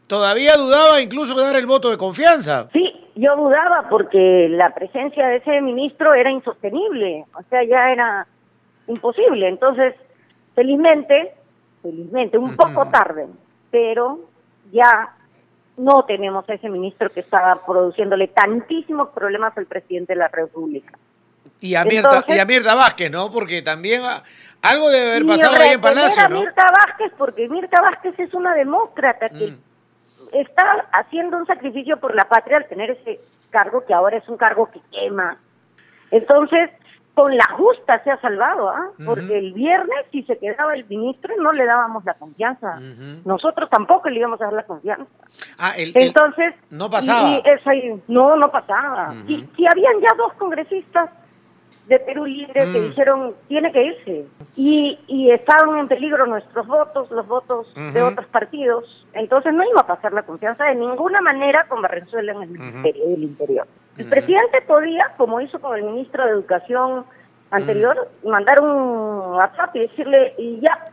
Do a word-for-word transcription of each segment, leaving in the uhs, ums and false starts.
Todavía dudaba incluso de dar el voto de confianza. Sí, yo dudaba porque la presencia de ese ministro era insostenible, o sea, ya era imposible. Entonces, felizmente, felizmente, un poco tarde, pero ya no tenemos a ese ministro que estaba produciéndole tantísimos problemas al presidente de la República. Y a Mirta, Entonces, y a Mirta Vázquez, ¿no? Porque también a, algo debe haber pasado ahí en Palacio, ¿no? a Mirta Vázquez, porque Mirta Vázquez es una demócrata que mm. está haciendo un sacrificio por la patria al tener ese cargo, que ahora es un cargo que quema. Entonces, con la justa se ha salvado, ¿ah? ¿eh? Uh-huh. Porque el viernes, si se quedaba el ministro, no le dábamos la confianza. Uh-huh. Nosotros tampoco le íbamos a dar la confianza. Ah, el, Entonces, el... no pasaba. Y, y eso, no, no pasaba. Uh-huh. Y si habían ya dos congresistas de Perú Libre mm. que dijeron, tiene que irse. Y, y estaban en peligro nuestros votos, los votos uh-huh. de otros partidos. Entonces no iba a pasar la confianza de ninguna manera con Barrenzuela en el uh-huh. Ministerio del Interior. El uh-huh. presidente podía, como hizo con el ministro de Educación anterior, uh-huh. mandar un WhatsApp y decirle, y ya,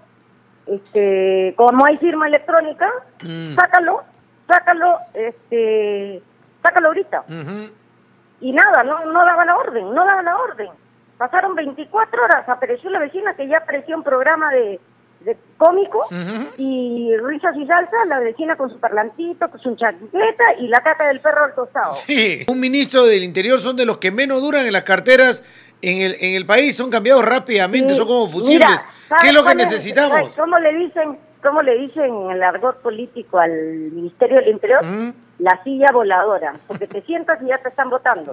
este, como hay firma electrónica, uh-huh. sácalo, sácalo, este, sácalo ahorita. Uh-huh. Y nada, no, no daba la orden, no daba la orden. Pasaron veinticuatro horas, apareció la vecina que ya apareció un programa de, de cómico, uh-huh. y risas y salsa, la vecina con su parlantito, con su chancleta y la caca del perro al tostado. Sí, un ministro del Interior son de los que menos duran en las carteras en el en el país, son cambiados rápidamente, sí. son como fusibles. Mira, ¿qué es lo que necesitamos? Es, ¿Cómo le dicen, cómo le dicen en el argot político al Ministerio del Interior? Uh-huh. La silla voladora, porque te sientas y ya te están votando.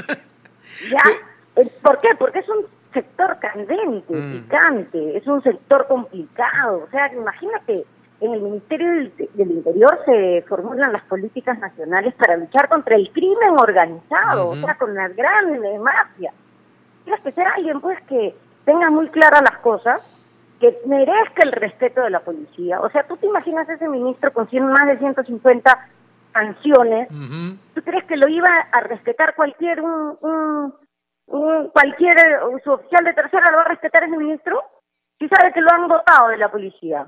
¿Ya? ¿Por qué? Porque es un sector candente, mm. picante, es un sector complicado. O sea, imagínate, en el Ministerio del, del Interior se formulan las políticas nacionales para luchar contra el crimen organizado, uh-huh. o sea, con las grandes mafias. Tienes que ser alguien, pues, que tenga muy claras las cosas, que merezca el respeto de la policía. O sea, tú te imaginas a ese ministro con cien, más de ciento cincuenta sanciones, uh-huh. ¿tú crees que lo iba a respetar cualquier un, un, un cualquier su oficial de tercera lo va a respetar ese ministro? Si sabe que lo han votado de la policía.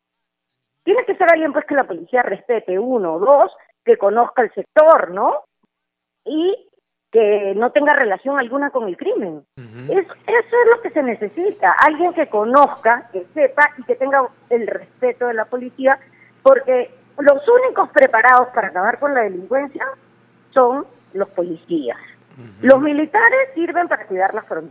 Tiene que ser alguien pues que la policía respete, uno, dos, que conozca el sector, ¿no? Y que no tenga relación alguna con el crimen. Uh-huh. Es, eso es lo que se necesita, alguien que conozca, que sepa y que tenga el respeto de la policía, porque los únicos preparados para acabar con la delincuencia son los policías. Uh-huh. Los militares sirven para cuidar las fronteras.